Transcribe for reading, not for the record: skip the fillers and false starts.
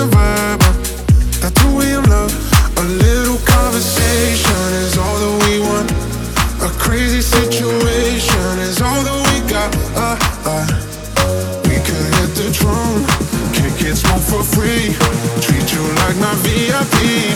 the vibe up. That 2 a.m. love. A little conversation is all that we want. A crazy situation is all that we got. We could hit the drum, kick it, smoke for free. Treat you like my VIP.